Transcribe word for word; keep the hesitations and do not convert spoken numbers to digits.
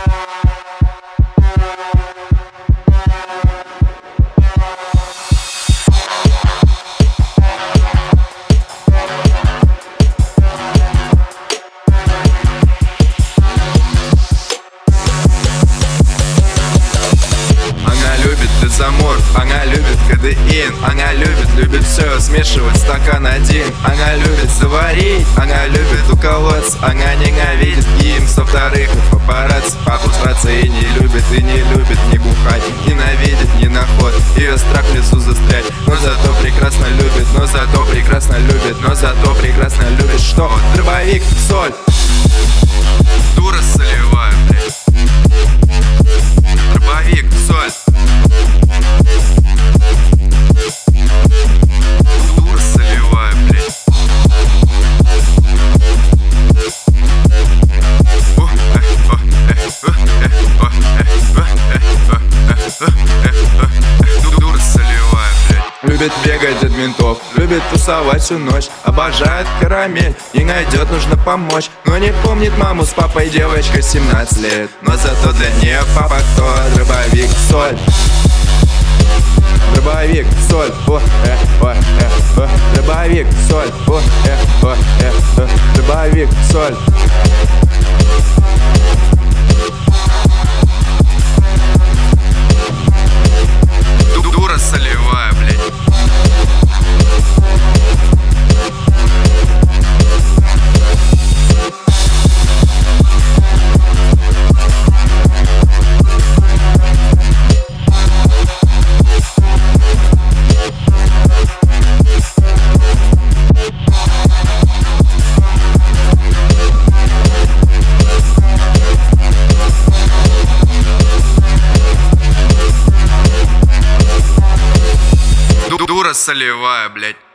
Она любит кадеин, она любит, любит все смешивать стакан один. Она любит заварить, она любит уколоться, она ненавидит им со вторых папарацци, обусраться и не любит, и не любит ни бухать, ненавидит ни на ход, ее страх в лесу застрять. Но зато прекрасно любит, но зато прекрасно любит, но зато прекрасно любит что? Дробовик, соль. Дура солевая, блядь. Дробовик, соль. Любит бегать от ментов, любит тусовать всю ночь, обожает карамель, ей найдет, нужно помочь. Но не помнит маму с папой, девочка семнадцать лет. Но зато для нее папа кто? Дробовик, соль. Дробовик, соль, о, э, о, э, о. Дробовик, соль, о, э, о, э, о. Дробовик, соль. Дура солевая, блядь. Дура солевая, блядь.